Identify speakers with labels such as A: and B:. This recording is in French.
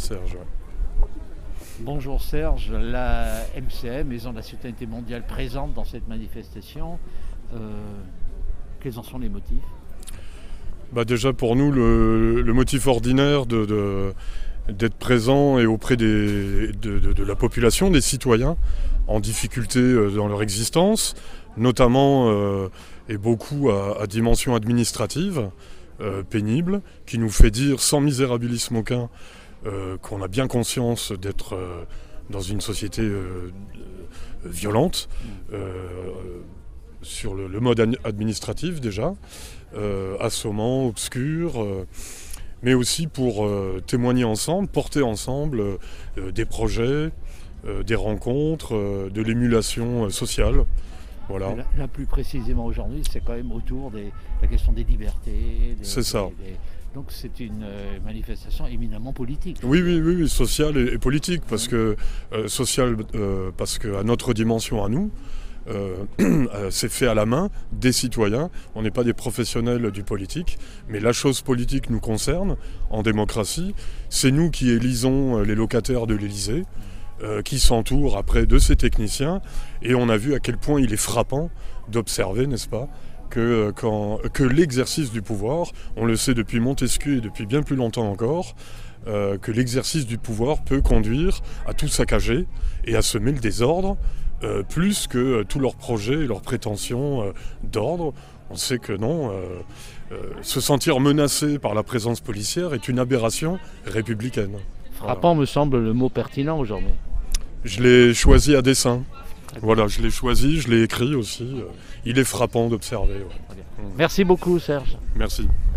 A: Serge.
B: Bonjour Serge, la MCM, Maison de la Citoyenneté Mondiale, présente dans cette manifestation. Quels en sont les motifs ?
A: Déjà pour nous, le motif ordinaire d'être présent et auprès de la population, des citoyens en difficulté dans leur existence, notamment et beaucoup à dimension administrative, pénible, qui nous fait dire sans misérabilisme aucun qu'on a bien conscience d'être dans une société violente, sur le mode administratif déjà, assommant, obscur, mais aussi pour témoigner ensemble, porter ensemble des projets, des rencontres, de l'émulation sociale. Voilà.
B: Là, plus précisément aujourd'hui, c'est quand même autour de la question des libertés.
A: C'est ça.
B: Donc c'est une manifestation éminemment politique.
A: Oui, sociale et politique, parce que sociale, parce qu'à notre dimension à nous, c'est fait à la main des citoyens. On n'est pas des professionnels du politique, mais la chose politique nous concerne en démocratie. C'est nous qui élisons les locataires de l'Élysée, qui s'entourent après de ces techniciens. Et on a vu à quel point il est frappant d'observer, n'est-ce pas, que l'exercice du pouvoir, on le sait depuis Montesquieu et depuis bien plus longtemps encore, que l'exercice du pouvoir peut conduire à tout saccager et à semer le désordre, plus que tous leurs projets et leurs prétentions d'ordre. On sait que non, se sentir menacé par la présence policière est une aberration républicaine.
B: Frappant me semble le mot pertinent aujourd'hui.
A: Je l'ai choisi à dessein. Voilà, je l'ai choisi, je l'ai écrit aussi. Il est frappant d'observer. Ouais.
B: Merci beaucoup Serge.
A: Merci.